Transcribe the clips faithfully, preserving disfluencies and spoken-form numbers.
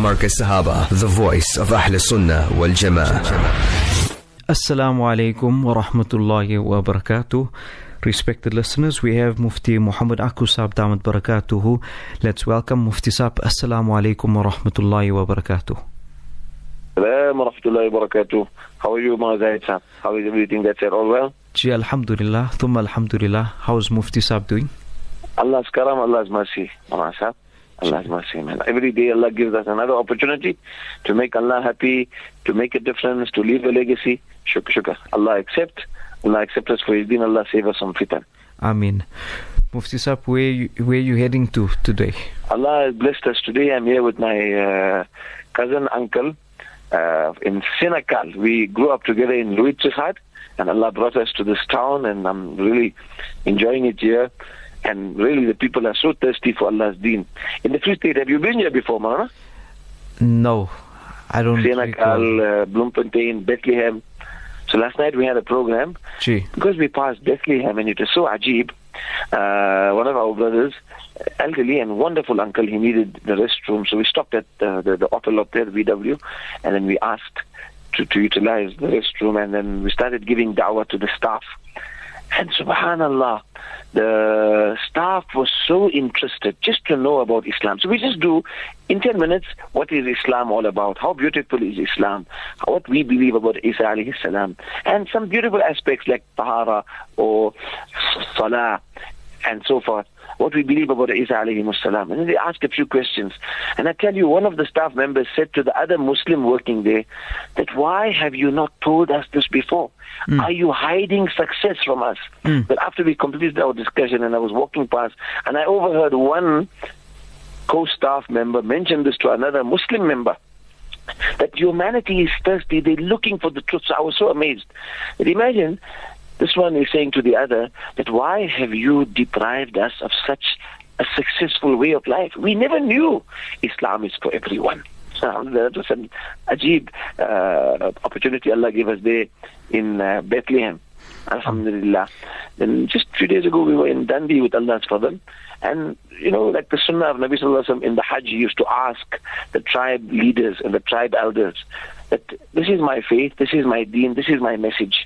Markaz Sahaba, the voice of Ahl Sunnah wal Jama'ah. Assalamu alaikum wa rahmatullahi wa barakatuh. Respected listeners, we have Mufti Muhammad Aku Saab Damat Barakatuhu. Let's welcome Mufti Saab. Assalamu alaikum wa rahmatullahi wa barakatuh. Assalamu wa rahmatullahi wa barakatuh. How are you, Mazaid Saab? How is everything that's all well? Ji, alhamdulillah, thumma alhamdulillah. How's Mufti Saab doing? Allah's karam, Allah's mercy, Mawlana Saab. Allah's mercy, man. Every day Allah gives us another opportunity to make Allah happy, to make a difference, to leave a legacy. Shukr, shukr. Allah accept. Allah accept us for His deen. Allah save us from fitan. Ameen. Mufti Saab, where you, where you heading to today? Allah has blessed us today. I'm here with my uh, cousin, uncle, uh, in Senegal. We grew up together in Louis Trichardt, and Allah brought us to this town, and I'm really enjoying it here. And really, the people are so thirsty for Allah's deen. In the Free State, have you been here before, Maulana? No, I don't. Senegal, uh, Bloemfontein, Bethlehem. So last night we had a program. Gee. Because we passed Bethlehem, and it was so ajib. Uh, one of our brothers, elderly and wonderful uncle, he needed the restroom. So we stopped at uh, the, the hotel up there, the V W, and then we asked to, to utilize the restroom. And then we started giving da'wah to the staff. And subhanallah, the staff was so interested just to know about Islam. So we just do, in ten minutes, what is Islam all about? How beautiful is Islam? What we believe about Isa alayhi salam. And some beautiful aspects like tahara or salah and so forth. What we believe about Isa alayhi salam. And then they asked a few questions. And I tell you, one of the staff members said to the other Muslim working there, that why have you not told us this before? Mm. Are you hiding success from us? Mm. But after we completed our discussion and I was walking past, and I overheard one co-staff member mention this to another Muslim member, that humanity is thirsty, they're looking for the truth. So I was so amazed. But imagine, this one is saying to the other that why have you deprived us of such a successful way of life? We never knew Islam is for everyone. So that was an ajib uh, opportunity Allah gave us there in uh, Bethlehem. Alhamdulillah. Then just a few days ago we were in Dundee with Allah's Fadl. And, you know, like the sunnah of Nabi Sallallahu Alaihi Wasallam in the Hajj, he used to ask the tribe leaders and the tribe elders that this is my faith, this is my deen, this is my message.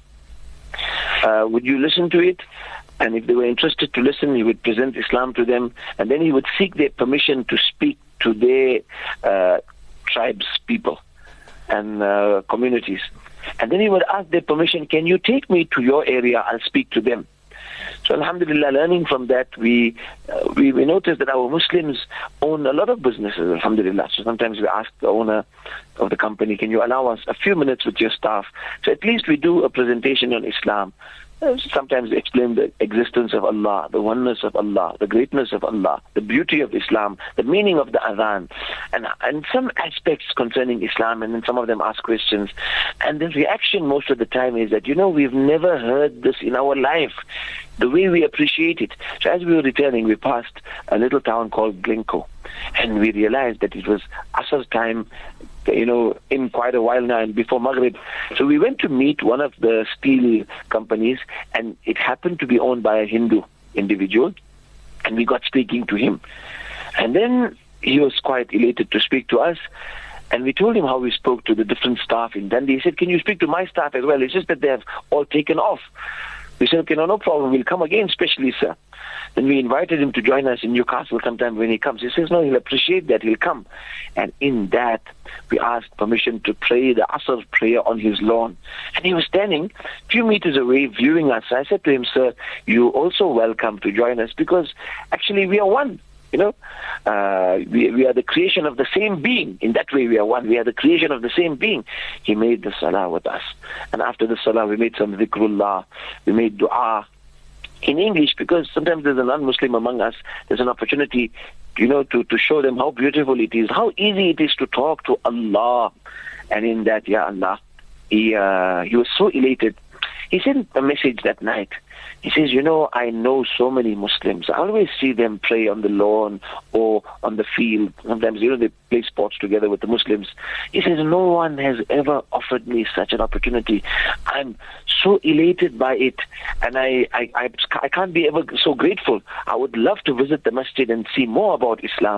Uh, would you listen to it? And if they were interested to listen, he would present Islam to them, and then he would seek their permission to speak to their uh, tribes, people, and uh, communities. And then he would ask their permission, can you take me to your area? I'll speak to them. So alhamdulillah, learning from that, we, uh, we we noticed that our Muslims own a lot of businesses, alhamdulillah. So sometimes we ask the owner of the company, can you allow us a few minutes with your staff? So at least we do a presentation on Islam. Uh, sometimes we explain the existence of Allah, the oneness of Allah, the greatness of Allah, the beauty of Islam, the meaning of the adhan, and, and some aspects concerning Islam, and then some of them ask questions. And the reaction most of the time is that, you know, we've never heard this in our life, the way we appreciate it. So as we were returning, we passed a little town called Glencoe, and we realized that it was Asr's time, you know, in quite a while now, and before Maghrib. So we went to meet one of the steel companies, and it happened to be owned by a Hindu individual, and we got speaking to him. And then he was quite elated to speak to us, and we told him how we spoke to the different staff in Dundee. He said, can you speak to my staff as well? It's just that they have all taken off. We said, okay, no, no problem, we'll come again, especially, sir. Then we invited him to join us in Newcastle sometime when he comes. He says, no, he'll appreciate that, he'll come. And in that, we asked permission to pray the Asr prayer on his lawn. And he was standing a few meters away viewing us. I said to him, sir, you're also welcome to join us, because actually we are one. You know, uh, we, we are the creation of the same being. In that way we are one. We are the creation of the same being. He made the salah with us. And after the salah we made some dhikrullah. We made dua in English, because sometimes there's a non-Muslim among us. There's an opportunity, you know, to, to show them how beautiful it is, how easy it is to talk to Allah. And in that, Ya Allah, he, uh, he was so elated. He sent a message that night. He says, you know, I know so many Muslims. I always see them pray on the lawn or on the field. Sometimes, you know, they play sports together with the Muslims. He says, no one has ever offered me such an opportunity. I'm so elated by it, and I, I, I, I can't be ever so grateful. I would love to visit the masjid and see more about Islam.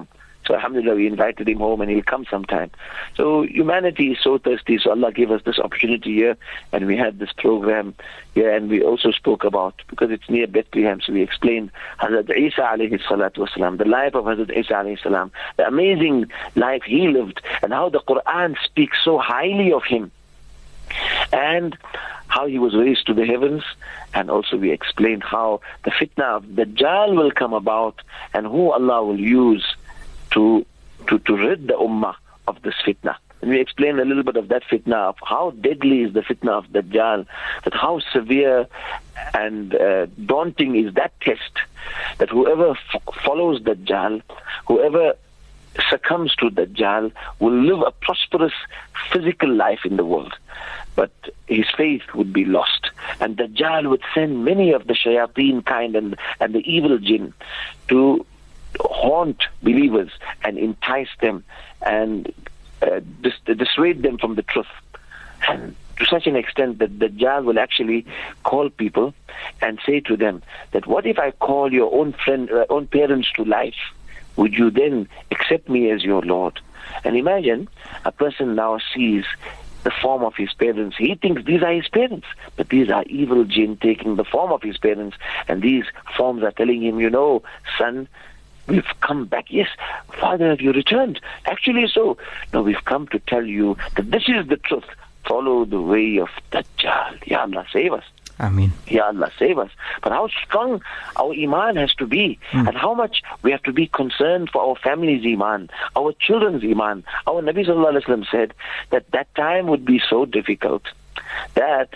So alhamdulillah, we invited him home and he'll come sometime. So humanity is so thirsty, so Allah gave us this opportunity here, and we had this program here, and we also spoke about, because it's near Bethlehem, so we explained Hazrat Isa alayhi salatu wasalam, the life of Hazrat Isa alayhi salam, the amazing life he lived, and how the Quran speaks so highly of him, and how he was raised to the heavens. And also we explained how the fitna of Dajjal will come about, and who Allah will use to to, to rid the ummah of this fitna. And we explained a little bit of that fitna, of how deadly is the fitna of Dajjal, that how severe and uh, daunting is that test, that whoever f- follows Dajjal, whoever succumbs to Dajjal, will live a prosperous physical life in the world, but his faith would be lost. And Dajjal would send many of the shayateen kind and, and the evil jinn to haunt believers and entice them and uh, dis- dissuade them from the truth. And to such an extent that Dajjal will actually call people and say to them that, what if I call your own friend, uh, own parents to life? Would you then accept me as your Lord? And imagine a person now sees the form of his parents. He thinks these are his parents, but these are evil jinn taking the form of his parents, and these forms are telling him, you know, son, we've come back. Yes, Father, have you returned? Actually so. No, we've come to tell you that this is the truth. Follow the way of Dajjal. Ya Allah, save us. Ameen. Ya Allah, save us. But how strong our iman has to be, mm. and how much we have to be concerned for our family's iman, our children's iman. Our Nabi Sallallahu Alaihi Wasallam said that that time would be so difficult that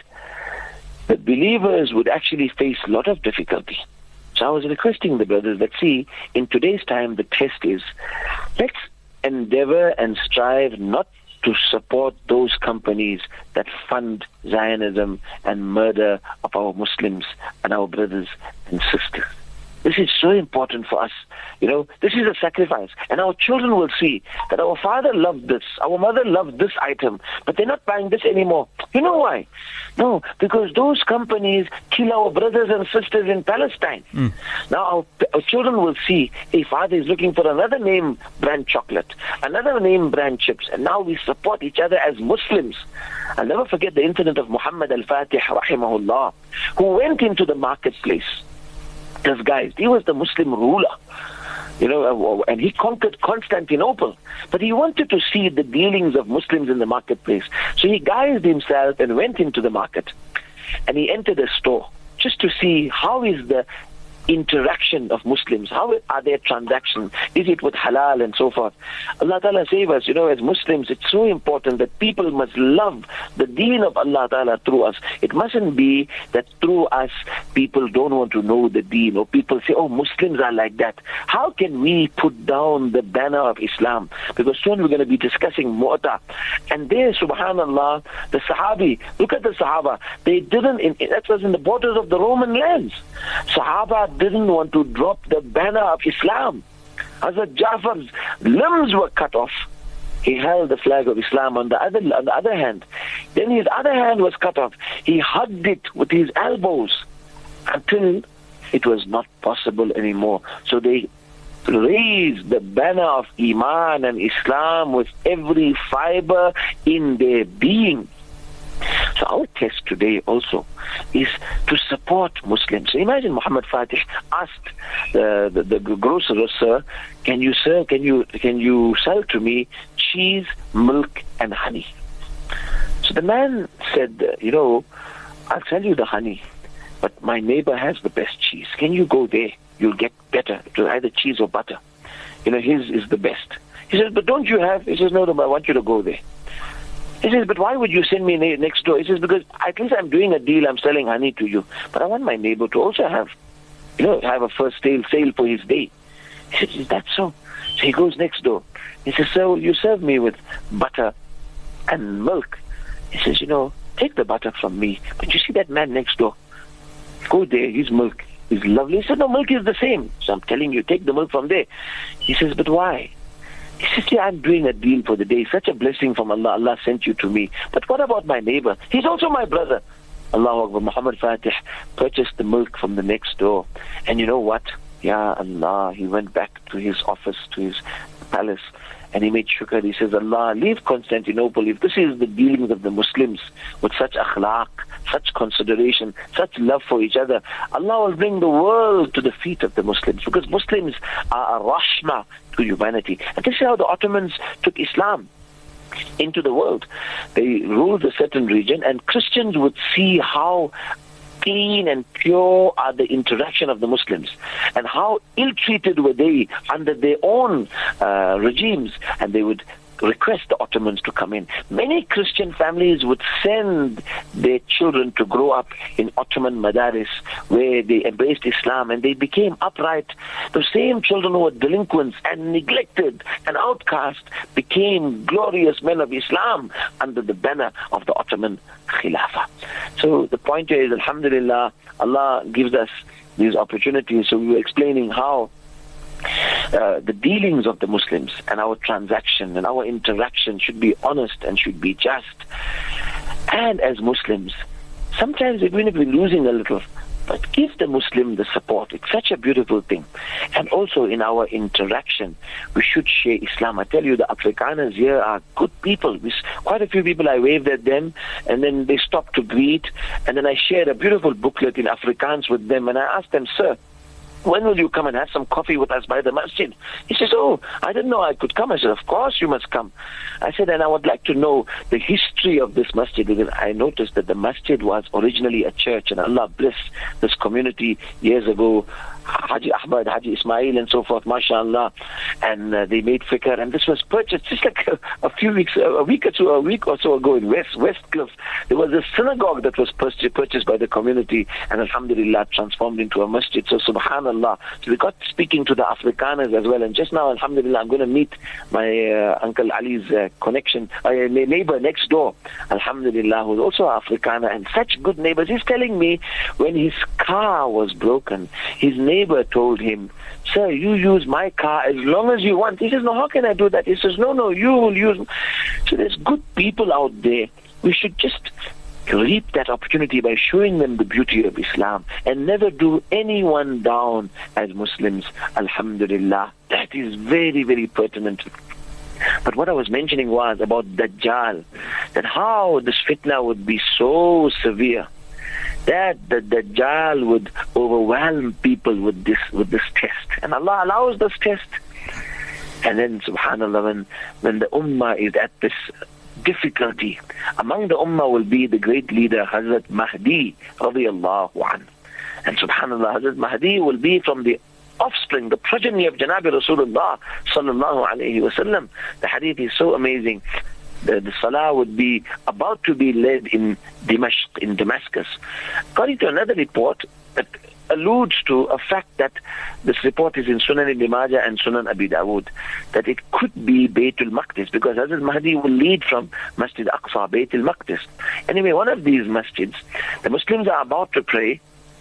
the believers would actually face a lot of difficulty. So I was requesting the brothers that, see, in today's time the test is, let's endeavor and strive not to support those companies that fund Zionism and murder of our Muslims and our brothers and sisters. This is so important for us. You know, this is a sacrifice. And our children will see that our father loved this, our mother loved this item, but they're not buying this anymore. You know why? No, because those companies kill our brothers and sisters in Palestine. Mm. Now our, our children will see, a father is looking for another name brand chocolate, another name brand chips, and now we support each other as Muslims. I'll never forget the incident of Muhammad al-Fatih, rahimahullah, who went into the marketplace disguised. He was the Muslim ruler, you know, and he conquered Constantinople. But he wanted to see the dealings of Muslims in the marketplace. So he guised himself and went into the market. And he entered a store just to see how is the interaction of Muslims, how are their transactions, is it with halal and so forth. Allah Ta'ala save us, you know, as Muslims, it's so important that people must love the deen of Allah Ta'ala through us. It mustn't be that through us people don't want to know the deen, or people say, oh, Muslims are like that. How can we put down the banner of Islam? Because soon we're going to be discussing Mu'tah, and there, subhanallah, the Sahabi, look at the Sahaba, they didn't, in, that was in the borders of the Roman lands. Sahaba didn't want to drop the banner of Islam. Hazrat Ja'far's limbs were cut off. He held the flag of Islam on the other on the other hand. Then his other hand was cut off. He hugged it with his elbows until it was not possible anymore. So they raised the banner of Iman and Islam with every fiber in their being. So our test today also is to support Muslims. So imagine Muhammad Fatih asked the, the, the grocer, sir, can you sir, can you can you sell to me cheese, milk and honey? So the man said, you know, I'll sell you the honey, but my neighbor has the best cheese. Can you go there? You'll get better. It will either cheese or butter. You know, his is the best. He says, but don't you have? He says, no, no, I want you to go there. He says, but why would you send me ne- next door? He says, because at least I'm doing a deal, I'm selling honey to you. But I want my neighbor to also have, you know, have a first sale, sale for his day. He says, is that so? So he goes next door. He says, sir, you serve me with butter and milk. He says, you know, take the butter from me. But you see that man next door? Go there, his milk is lovely. He said, no, milk is the same. So I'm telling you, take the milk from there. He says, but why? He says, yeah, I'm doing a deal for the day. Such a blessing from Allah. Allah sent you to me. But what about my neighbor? He's also my brother. Allahu Akbar. Muhammad Fatih purchased the milk from the next door. And you know what? Ya Allah, he went back to his office, to his palace. And he made shukr. He says, Allah, leave Constantinople. If this is the dealings of the Muslims with such akhlaq, such consideration, such love for each other, Allah will bring the world to the feet of the Muslims, because Muslims are a rahmah to humanity. And this is how the Ottomans took Islam into the world. They ruled a certain region, and Christians would see how clean and pure are the interaction of the Muslims, and how ill-treated were they under their own uh, regimes, and they would request the Ottomans to come in. Many Christian families would send their children to grow up in Ottoman madaris, where they embraced Islam and they became upright. The same children who were delinquents and neglected and outcast became glorious men of Islam under the banner of the Ottoman Khilafah. So the point here is, alhamdulillah, Allah gives us these opportunities. So we were explaining how Uh, the dealings of the Muslims and our transaction and our interaction should be honest and should be just. And as Muslims, sometimes even if we're losing a little, but give the Muslim the support. It's such a beautiful thing. And also in our interaction, we should share Islam. I tell you, the Afrikaners here are good people. We, quite a few people, I waved at them, and then they stopped to greet, and then I shared a beautiful booklet in Afrikaans with them, and I asked them, sir, when will you come and have some coffee with us by the masjid? He says, oh, I didn't know I could come. I said, of course you must come. I said, and I would like to know the history of this masjid, because I noticed that the masjid was originally a church, and Allah bless this community years ago. Haji Ahmad, Haji Ismail and so forth, mashallah, and uh, they made fikr, and this was purchased just like a, a few weeks, a week or two, a week or so ago in West Westcliff. There was a synagogue that was purchased, purchased by the community, and alhamdulillah transformed into a masjid. So subhanallah. So we got speaking to the Afrikaners as well, and just now alhamdulillah I'm going to meet my uh, Uncle Ali's uh, connection, uh, neighbor next door, alhamdulillah, who's also Afrikaner, and such good neighbors. He's telling me when his car was broken, his neighbor told him, sir, you use my car as long as you want. He says, no, how can I do that? He says, no, no, you will use. So there's good people out there. We should just reap that opportunity by showing them the beauty of Islam and never do anyone down as Muslims. Alhamdulillah. That is very, very pertinent. But what I was mentioning was about Dajjal, that how this fitna would be so severe, that the Dajjal would overwhelm people with this with this test. And Allah allows this test. And then, subhanAllah, when, when the ummah is at this difficulty, among the ummah will be the great leader, Hazrat Mahdi, radiyallahu anhu. And subhanAllah, Hazrat Mahdi will be from the offspring, the progeny of Janabi Rasulullah, sallallahu alayhi wa sallam. The hadith is so amazing. The, the salah would be about to be led in Dimashq, in Damascus. According to another report that alludes to a fact that this report is in Sunan Ibn Majah and Sunan Abi Dawood, that it could be Baytul Maqdis, because Hazrat Mahdi will lead from Masjid Aqsa, Baytul Maqdis. Anyway, one of these masjids, the Muslims are about to pray,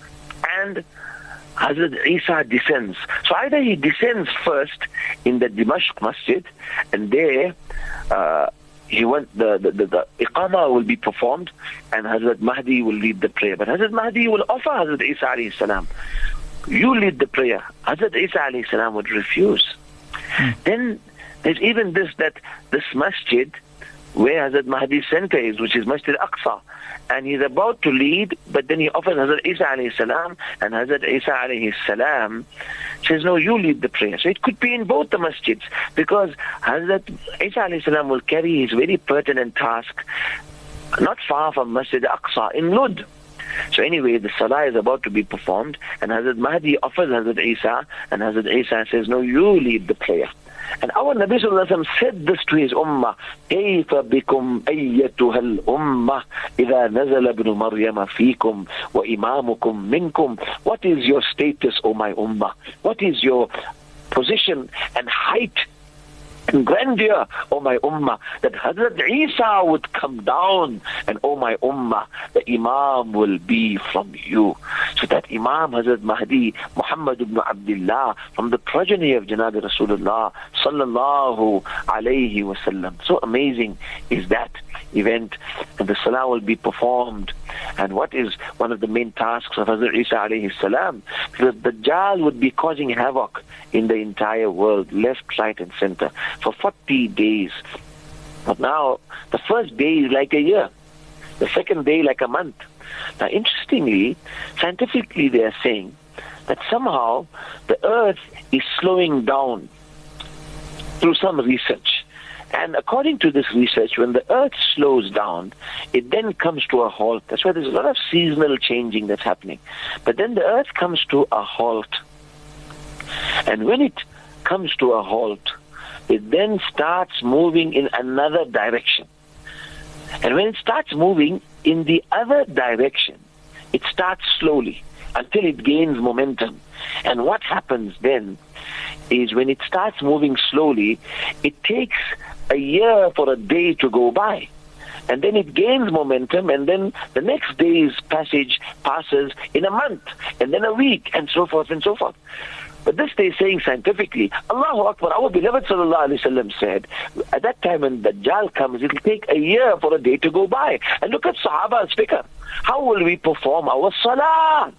and Hazrat Isa descends. So either he descends first in the Dimashq Masjid, and there uh, He went, the, the, the, the Iqamah will be performed, and Hazrat Mahdi will lead the prayer. But Hazrat Mahdi will offer Hazrat Isa alayhi salam, you lead the prayer. Hazrat Isa alayhi salam would refuse. Hmm. Then there's even this, that this masjid where Hazrat Mahdi's center is, which is Masjid Aqsa, and he's about to lead, but then he offers Hazrat Isa alayhi salam, and Hazrat Isa alayhi salam says, no, you lead the prayer. So it could be in both the masjids, because Hazrat Isa alayhi salam will carry his very pertinent task not far from Masjid Aqsa in Lud. So anyway, the salah is about to be performed, and Hazrat Mahdi offers Hazrat Isa, and Hazrat Isa says, no, you lead the prayer. And our Nabi Sallallahu Alaihi Wasallam said this to his ummah, كَيْفَ بِكُمْ أَيَّتُهَا الْأُمَّةِ إِذَا نَزَلَ ابْنُ مَرْيَمَ فِيكُمْ وَإِمَامُكُمْ مِنْكُمْ. What is your status, O my ummah? What is your position and height and grandeur, O my ummah, that Hazrat Isa would come down, and O my ummah, the Imam will be from you. So that Imam Hazrat Mahdi, Muhammad ibn Abdullah, from the progeny of Janab Rasulullah sallallahu alayhi wasallam. So amazing is that event, and the salah will be performed. And what is one of the main tasks of Hazrat Isa alayhi salam? Because Dajjal would be causing havoc in the entire world, left, right and center, for forty days. But now, the first day is like a year, the second day like a month. Now interestingly, scientifically they are saying that somehow the earth is slowing down through some research. And according to this research, when the earth slows down, it then comes to a halt. That's why there's a lot of seasonal changing that's happening. But then the earth comes to a halt. And when it comes to a halt, it then starts moving in another direction. And when it starts moving in the other direction, it starts slowly until it gains momentum. And what happens then is when it starts moving slowly, it takes a year for a day to go by. And then it gains momentum, and then the next day's passage passes in a month, and then a week, and so forth and so forth. But this they're saying scientifically. Allahu Akbar, our beloved Sallallahu Alaihi Wasallam said, at that time when Dajjal comes, it'll take a year for a day to go by. And look at Sahaba's fikr. How will we perform our salah?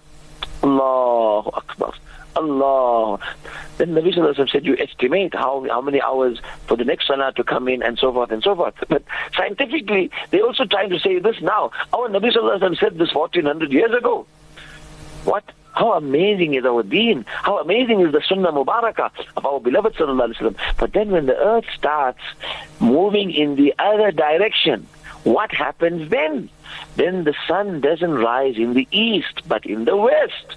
Allahu Akbar. Allah. Then Nabi Sallallahu Alaihi Wasallam said, you estimate how, how many hours for the next salah to come in, and so forth and so forth. But scientifically, they're also trying to say this now. Our Nabi Sallallahu Alaihi Wasallam said this fourteen hundred years ago. What? How amazing is our deen. How amazing is the sunnah mubarakah of our beloved Sallallahu Alaihi Wasallam. But then when the earth starts moving in the other direction, what happens then? Then the sun doesn't rise in the east, but in the west.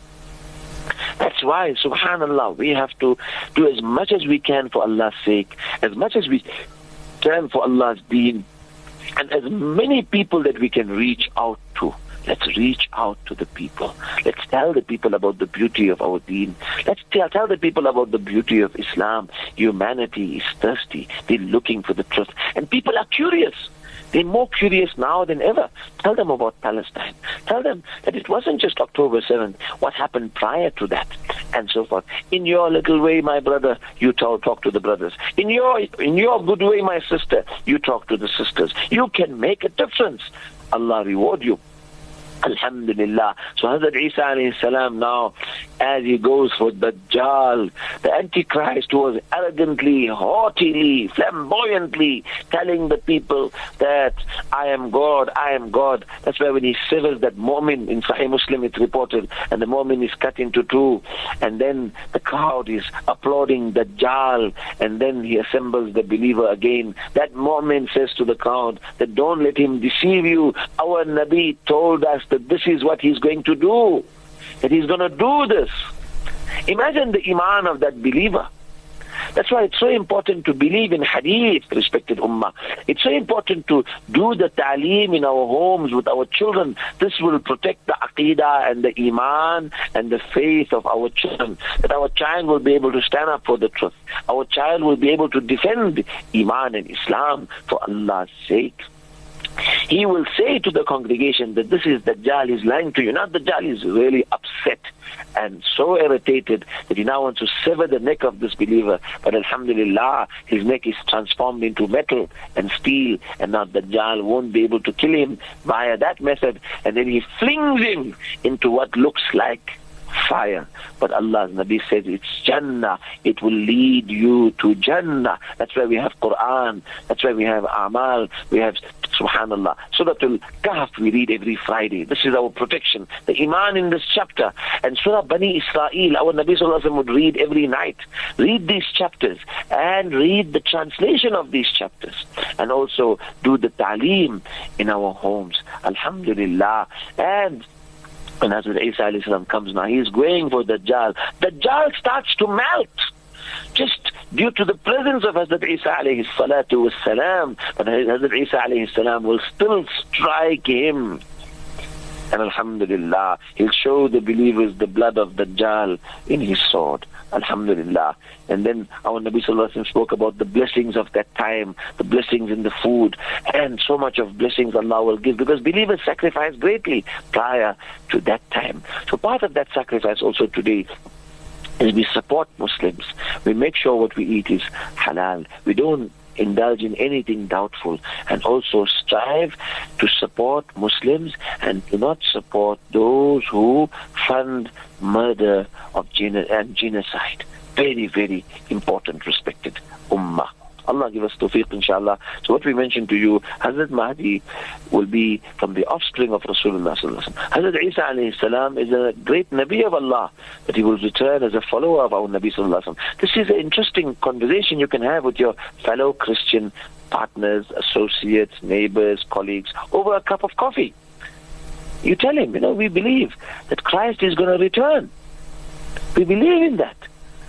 That's why, subhanallah, we have to do as much as we can for Allah's sake, as much as we can for Allah's deen, and as many people that we can reach out to. Let's reach out to the people. Let's tell the people about the beauty of our deen. Let's tell, tell the people about the beauty of Islam. Humanity is thirsty. They're looking for the truth. And people are curious. They're more curious now than ever. Tell them about Palestine. Tell them that it wasn't just October seventh. What happened prior to that? And so forth. In your little way, my brother, you talk, talk to the brothers. In your, in your good way, my sister, you talk to the sisters. You can make a difference. Allah reward you. Alhamdulillah. So Hazrat Isa alayhi salam now, as he goes for Dajjal, the Antichrist was arrogantly, haughtily, flamboyantly telling the people that I am God, I am God. That's why when he severs that mu'min, in Sahih Muslim it's reported, and the mu'min is cut into two, and then the crowd is applauding Dajjal, and then he assembles the believer again. That mu'min says to the crowd that don't let him deceive you. Our Nabi told us that this is what he's going to do, that he's going to do this. Imagine the iman of that believer. That's why it's so important to believe in hadith, respected ummah. It's so important to do the ta'aleem in our homes with our children. This will protect the aqidah and the iman and the faith of our children, that our child will be able to stand up for the truth. Our child will be able to defend iman and Islam for Allah's sake. He will say to the congregation that this is Dajjal, he's lying to you. Now Dajjal is really upset and so irritated that he now wants to sever the neck of this believer. But alhamdulillah, his neck is transformed into metal and steel, and now Dajjal won't be able to kill him via that method. And then he flings him into what looks like fire. But Allah's Nabi says it's Jannah. It will lead you to Jannah. That's why we have Quran. That's why we have Amal. We have, subhanallah, Surah Al-Kahf we read every Friday. This is our protection. The Iman in this chapter. And Surah Bani Israel, our Nabi Sallallahu Alaihi Wasallam would read every night. Read these chapters and read the translation of these chapters. And also do the ta'aleem in our homes. Alhamdulillah. And when Hazrat Isa alayhi salam comes now, he is going for Dajjal. Dajjal starts to melt, just due to the presence of Hazrat Isa alayhi salatu was salam. But Hazrat Isa alayhi salam will still strike him. And alhamdulillah, he'll show the believers the blood of Dajjal in his sword. Alhamdulillah. And then our Nabi Sallallahu Alaihi Wasallam spoke about the blessings of that time, the blessings in the food, and so much of blessings Allah will give, because believers sacrifice greatly prior to that time. So part of that sacrifice also today is we support Muslims. We make sure what we eat is halal. We don't indulge in anything doubtful, and also strive to support Muslims and do not support those who fund murder of geno- and genocide. Very, very important, respected ummah. Allah give us tawfiq, inshallah. So what we mentioned to you, Hazrat Mahdi will be from the offspring of Rasulullah sallallahu alaihi wasallam. Hazrat Isa alayhi salam is a great Nabi of Allah, but he will return as a follower of our Nabi sallallahu alaihi wasallam. This is an interesting conversation you can have with your fellow Christian partners, associates, neighbors, colleagues, over a cup of coffee. You tell him, you know, we believe that Christ is going to return. We believe in that.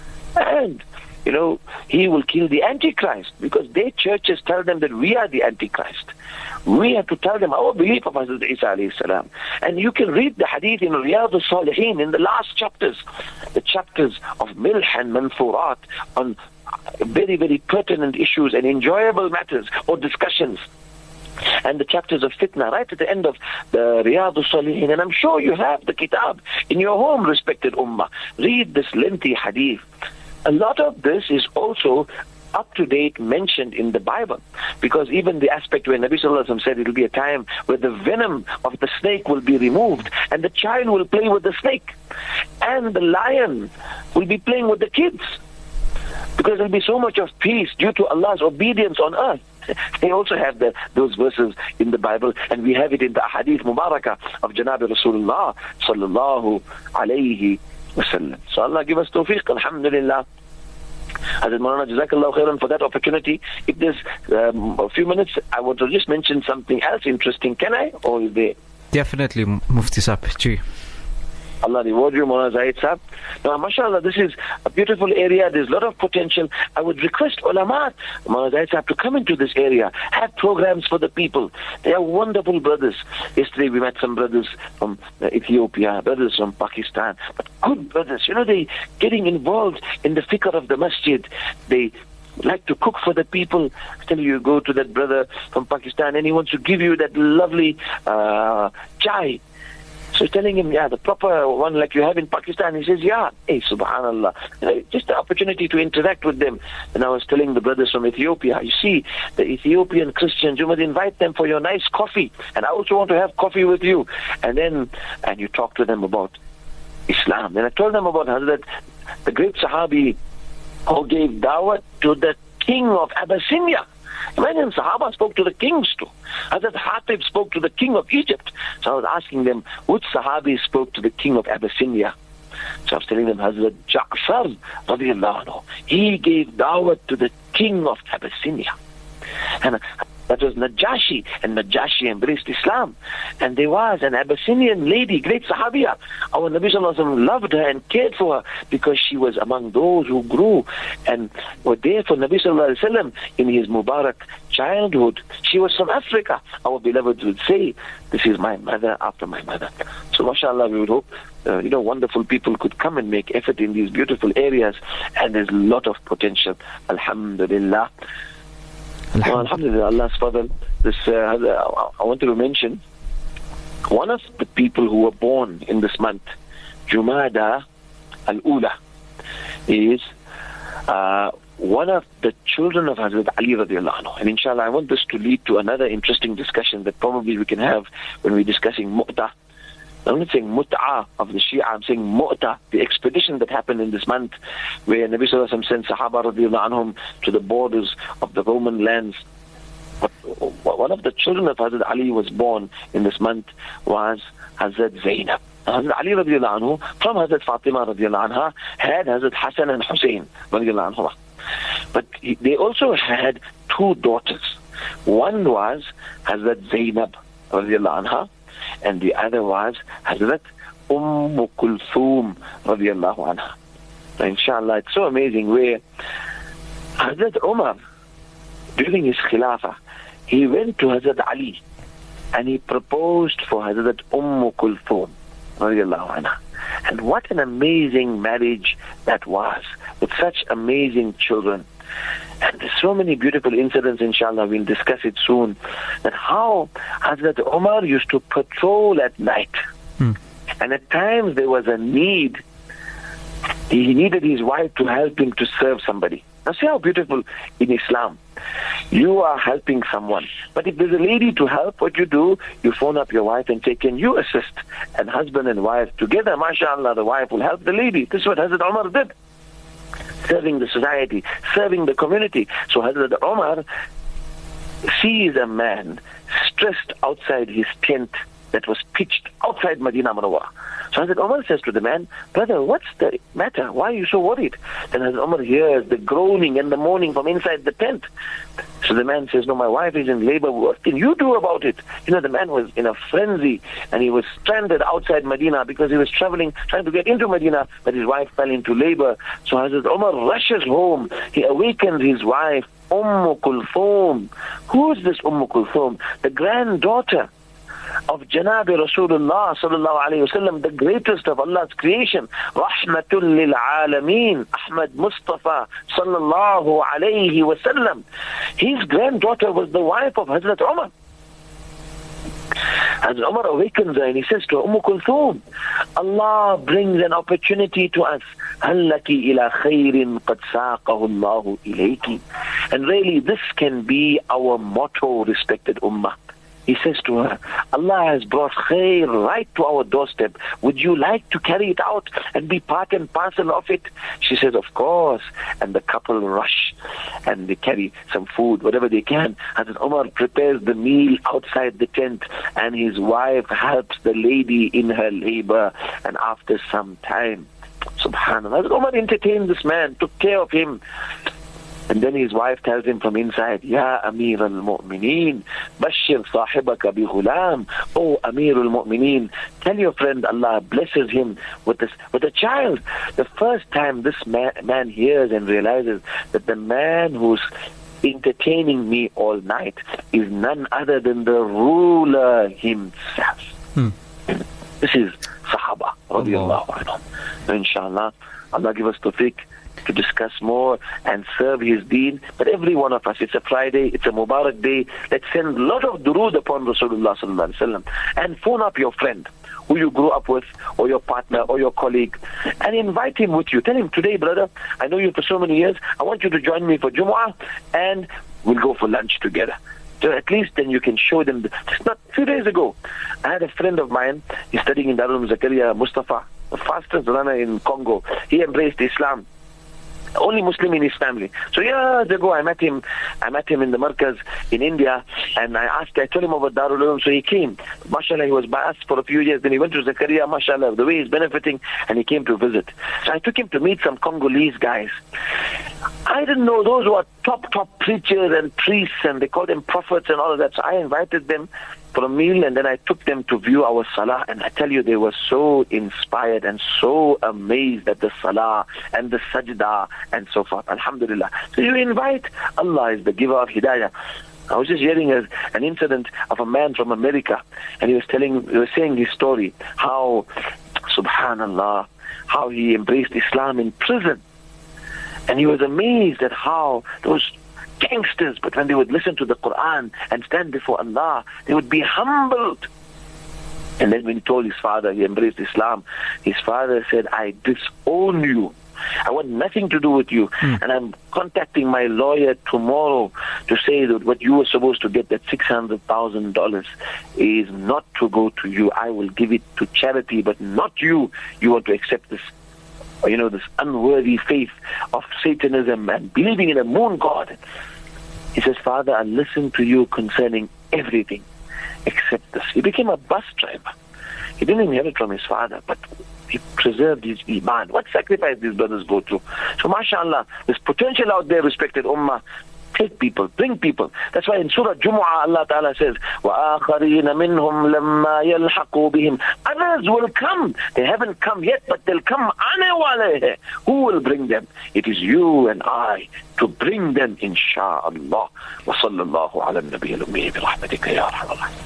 And you know, he will kill the Antichrist, because their churches tell them that we are the Antichrist. We have to tell them our belief of Hazrat Isa alayhi salam. And you can read the hadith in Riyadh al-Salihin, in the last chapters, the chapters of Milh and Manfurat, on very, very pertinent issues and enjoyable matters or discussions. And the chapters of fitna right at the end of the Riyadh al-Salihin. And I'm sure you have the kitab in your home, respected ummah. Read this lengthy hadith. A lot of this is also up-to-date mentioned in the Bible, because even the aspect where Nabi Sallallahu Alaihi Wasallam said it will be a time where the venom of the snake will be removed and the child will play with the snake and the lion will be playing with the kids, because there will be so much of peace due to Allah's obedience on earth. They also have the, those verses in the Bible, and we have it in the Hadith Mubarakah of Janab Rasulullah Sallallahu Alaihi Wasallam. So Allah give us tawfiq, alhamdulillah. Hazrat Maulana, Jazakallah khairan for that opportunity. If there's um, a few minutes, I want to just mention something else interesting. Can I? Or is there? Definitely, Mufti Sahib. Ji. Allah reward you, Maulana Zahid Sahib. Now, mashallah, this is a beautiful area. There's a lot of potential. I would request ulama, Maulana Zahid Sahib, to come into this area, have programs for the people. They are wonderful brothers. Yesterday we met some brothers from Ethiopia, brothers from Pakistan, but good brothers. You know, they getting involved in the fikr of the masjid. They like to cook for the people. Still, you go to that brother from Pakistan and he wants to give you that lovely uh, chai. So telling him, yeah, the proper one like you have in Pakistan. He says, yeah, hey, subhanallah. You know, just the opportunity to interact with them. And I was telling the brothers from Ethiopia, you see, the Ethiopian Christians, you must invite them for your nice coffee. And I also want to have coffee with you. And then, and you talk to them about Islam. Then I told them about Hazrat, the great Sahabi who gave dawah to the king of Abyssinia. Imagine Sahaba spoke to the kings too. Hazrat Hatib spoke to the king of Egypt. So I was asking them, which Sahabi spoke to the king of Abyssinia? So I was telling them, Hazrat Ja'far radiallahu anhu, he gave dawah to the king of Abyssinia. And that was Najashi, and Najashi embraced Islam. And there was an Abyssinian lady, great Sahabiya. Our Nabi Sallallahu Alaihi Wasallam loved her and cared for her because she was among those who grew and were there for Nabi Sallallahu Alaihi Wasallam in his Mubarak childhood. She was from Africa. Our beloved would say, this is my mother after my mother. So mashallah, we would hope, uh, you know, wonderful people could come and make effort in these beautiful areas. And there's a lot of potential. Alhamdulillah. Well, alhamdulillah, Allah's fadl. This, uh, I wanted to mention, one of the people who were born in this month, Jumada al-Ula, is uh, one of the children of Hazrat Ali radiallahu anhu. And inshallah, I want this to lead to another interesting discussion that probably we can have when we're discussing Mu'tah. I'm not saying Mut'ah of the Shia, I'm saying Mu'tah, the expedition that happened in this month, where Nabi Sallallahu Alaihi Wasallam sent Sahaba radiallahu anhum to the borders of the Roman lands. But one of the children of Hazrat Ali was born in this month was Hazrat Zainab. Hazrat Ali radiallahu anhu, from Hazrat Fatima radiallahu anha, had Hazrat Hassan and Hussein radiallahu anhu. But they also had two daughters. One was Hazrat Zainab radiallahu anha, and the other was Hazrat Umm Kulthum radiallahu anha. Now, inshallah, it's so amazing where Hazrat Umar, during his Khilafah, he went to Hazrat Ali and he proposed for Hazrat Umm Kulthum radiallahu anha. And what an amazing marriage that was, with such amazing children. And there's so many beautiful incidents, inshallah, we'll discuss it soon, that how Hazrat Umar used to patrol at night. Hmm. And at times there was a need, he needed his wife to help him to serve somebody. Now see how beautiful in Islam. You are helping someone, but if there's a lady to help, what you do, you phone up your wife and say, can you assist? And husband and wife together, mashallah, the wife will help the lady. This is what Hazrat Umar did. Serving the society, serving the community. So Hazrat Umar sees a man stressed outside his tent that was pitched outside Medina Munawwarah. So Hazrat Umar says to the man, brother, what's the matter? Why are you so worried? Then Hazrat Umar hears the groaning and the moaning from inside the tent. So the man says, no, my wife is in labor. What can you do about it? You know, the man was in a frenzy and he was stranded outside Medina because he was traveling, trying to get into Medina, but his wife fell into labor. So Hazrat Umar rushes home. He awakens his wife, Umm Kulthum. Who is this Umm Kulthum? The granddaughter of Janabi Rasulullah sallallahu alayhi wasallam, the greatest of Allah's creation, Rahmatul lil Alameen, Ahmad Mustafa sallallahu alayhi wasallam. His granddaughter was the wife of Hazrat Umar. Hazrat Umar awakens her and he says to Umm Kulthum, Allah brings an opportunity to us. Hallaki ila khairin qad saqahu Allahu ilayki. And really this can be our motto, respected Ummah. He says to her, Allah has brought khair right to our doorstep. Would you like to carry it out and be part and parcel of it? She says, of course. And the couple rush and they carry some food, whatever they can. Hazrat Umar prepares the meal outside the tent and his wife helps the lady in her labor. And after some time, subhanAllah, Hazrat Umar entertained this man, took care of him. And then his wife tells him from inside, Ya Amir al-Mu'mineen, Bashir sahibaka bi ghulam. Oh Amir al-Mu'mineen, tell your friend Allah blesses him with this, with a child. The first time this man, man hears and realizes that the man who's entertaining me all night is none other than the ruler himself. Hmm. This is Sahaba, radiallahu anhum. Inshallah, Allah give us tawfiq to discuss more and serve his deen. But every one of us, it's a Friday, it's a Mubarak day, let's send a lot of durood upon Rasulullah sallallahu alaihi wasallam and phone up your friend who you grew up with, or your partner, or your colleague, and invite him with you. Tell him, today brother, I know you for so many years, I want you to join me for Jumu'ah and we'll go for lunch together. So at least then you can show them. The, just not a few days ago, I had a friend of mine, he's studying in Darul Zakaria, Mustafa, the fastest runner in Congo. He embraced Islam. Only Muslim in his family. So years ago I met him, I met him in the Markaz in India, and I asked, I told him about Darul Uloom, so he came. MashaAllah, he was by us for a few years, then he went to Zakaria, MashaAllah, the way he's benefiting, and he came to visit. So I took him to meet some Congolese guys. I didn't know those were top, top preachers and priests, and they called them prophets and all of that. So I invited them for a meal, and then I took them to view our salah, and I tell you, they were so inspired and so amazed at the salah and the sajda and so forth. Alhamdulillah. So you invite, Allah is the giver of hidayah. I was just hearing a, an incident of a man from America, and he was telling, he was saying his story, how, subhanallah, how he embraced Islam in prison. And he was amazed at how those gangsters, but when they would listen to the Quran and stand before Allah, they would be humbled. And then when he told his father he embraced Islam, his father said, I disown you. I want nothing to do with you. Mm. And I'm contacting my lawyer tomorrow to say that what you were supposed to get, that six hundred thousand dollars, is not to go to you. I will give it to charity, but not you. You want to accept this, you know, this unworthy faith of Satanism and believing in a moon god. He says, Father, I listen to you concerning everything except this. He became a bus driver. He didn't inherit from his father, but he preserved his iman. What sacrifice these brothers go through. So mashallah, there's potential out there, respected ummah. Take people, bring people. That's why in Surah Jumu'ah, Allah Ta'ala says, وَآخَرِينَ مِنْهُمْ لَمَّا يَلْحَقُوا بِهِمْ. Others will come. They haven't come yet, but they'll come. Aane wale. Who will bring them? It is you and I to bring them, insha'Allah. وَصَلَّى اللَّهُ عَلَى النَّبِيِّ الْأُمِّيِّ بِرَحْمَتِكَ يَا أَرْحَمَ الرَّاحِمِينَ.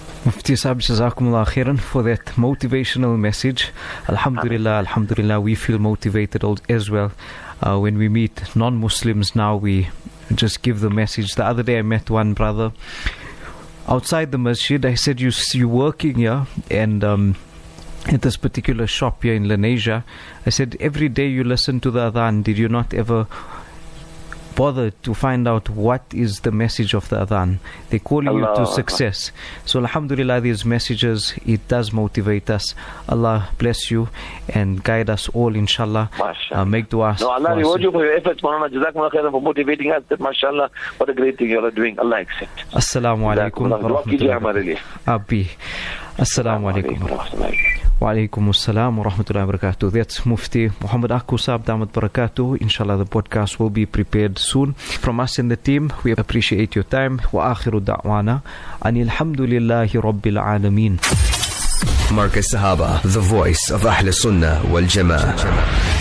Mufti Sahib, Jazakumullah khairan for that motivational message. Alhamdulillah, Alhamdulillah, we feel motivated as well. Uh, when we meet non-Muslims now, we just give the message. The other day I met one brother outside the masjid. I said, you, you're working here and um, at this particular shop here in Lenasia. I said, every day you listen to the adhan. Did you not ever bother to find out what is the message of the adhan? They're calling Allah you to success. So alhamdulillah, these messages, it does motivate us. Allah bless you and guide us all, inshallah. Uh, make dua. No, Allah reward you for your efforts, Maulana. Jazakumullah khairan for motivating us. That mashallah, what a great thing you are doing. Allah accept. Assalamu alaikum wa rahmatullahi. Abi. Assalamu alaikum. Wa alaikum assalam wa rahmatullahi wa barakatuh. That's Mufti Muhammad Aku Sahib Damat Barakatuh. Inshallah, the podcast will be prepared soon. From us and the team, we appreciate your time. Wa akhiru da'wana anil hamdulillahi rabbil alameen. Marcus Sahaba, the voice of Ahl Sunnah wal Jama'ah.